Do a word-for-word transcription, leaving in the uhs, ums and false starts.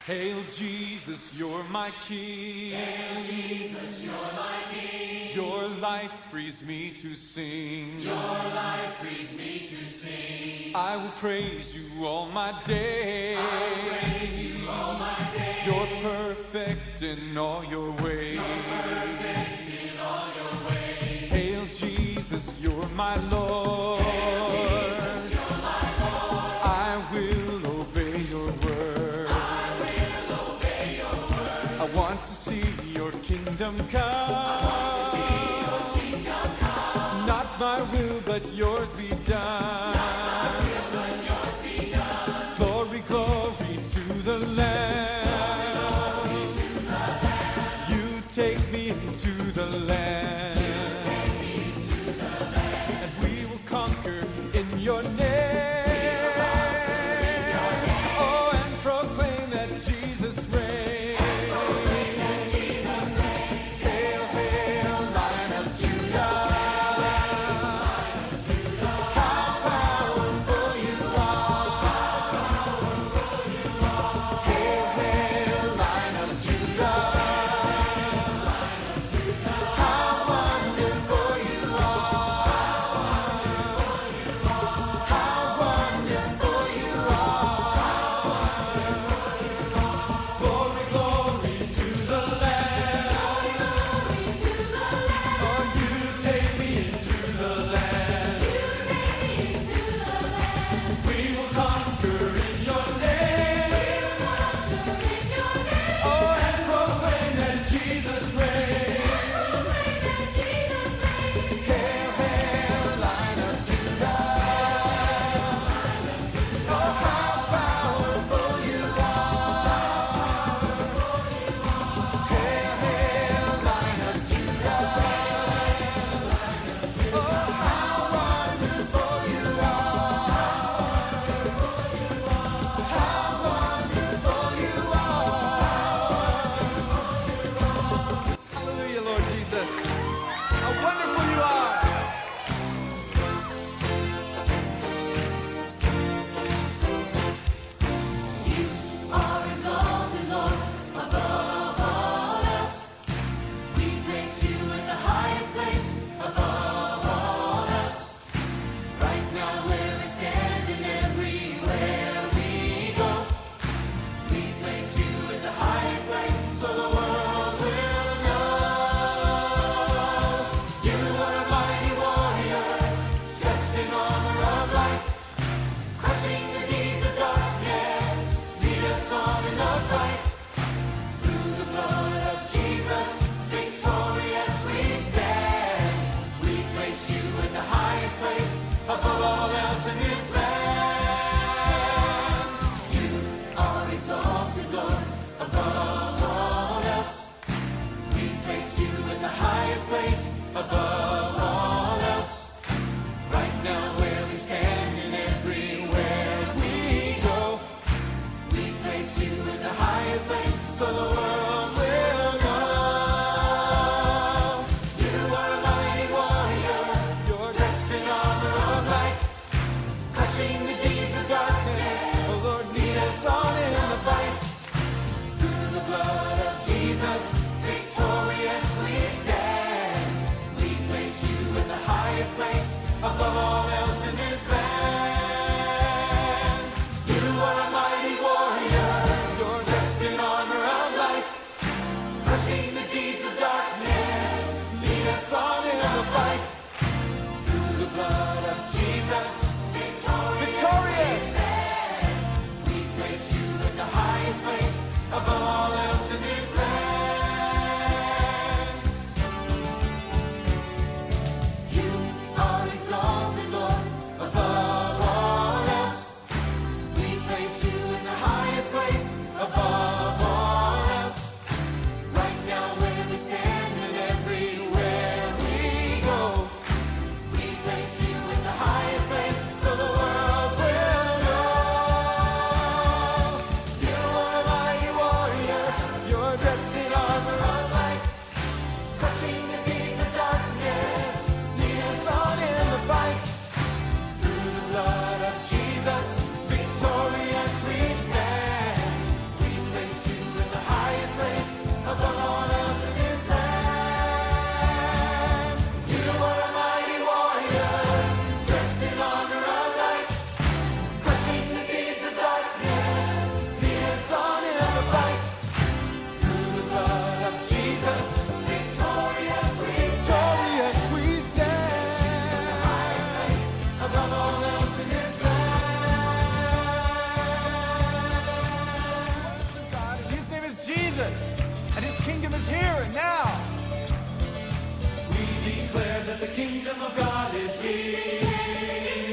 Hail Jesus, you're my King. Hail Jesus, you're my King. Your life frees me to sing. Your life frees me to sing. I will praise you all my days. I will praise you all my days. You're perfect in all your ways. You're perfect in all your ways. Hail Jesus, you're my Lord. Hail Jesus, you're my Lord. I will obey your word. I will obey your word. I want to see your kingdom come. I want to see your kingdom come. Not my will, but yours be done. Not my will, but yours be done. Glory, glory to the Lamb. Glory to the Lamb. You take me into the land. You take me to the land. And we will conquer in your name. Oh, and proclaim that Jesus reigns. Proclaim that Jesus reigns. Hail, hail, Lion of Judah. How powerful you are. Hail, hail, Lion of Judah. How wonderful you are. How wonderful you are. Glory, glory to the Lamb. Glory to the Lamb. Oh, you take me into the land. You take me into the land. We will conquer in your name. Conquer in your name. Oh, and proclaim that Jesus reigns. Proclaim that Jesus reigns. Hail, hail, Lion of Judah. Oh, how powerful you are. Hail, hail, Lion of Judah. Oh, how wonderful you are. How wonderful you are. Hallelujah, Lord Jesus. How wonderful you are. Are exalted, Lord, above all else. We place you in the highest place, above all else. Right now, where we stand and everywhere we go, we place you in the highest place, so the world will know. You are a mighty warrior, dressed in armor of light, crushing the deeds of darkness. Lead us on in the fight. Through the blood of Jesus, victorious we stand. We place you in the highest place, above all else in this land. You are exalted, Lord, above all else. We place you in the highest place, above all else. Right now, where we stand and everywhere we go, we place you in the highest place, so the world will know. You are a mighty warrior, You're dressed in armor of light, crushing the deeds of darkness. oh Lord, Lead us on in the fight. Through the blood of Jesus, victorious we stand. We place you in the highest place, above all else in this land. You are a mighty warrior, You're dressed in armor of light, Jesus, and his kingdom is here and now. We declare that the kingdom of God is here.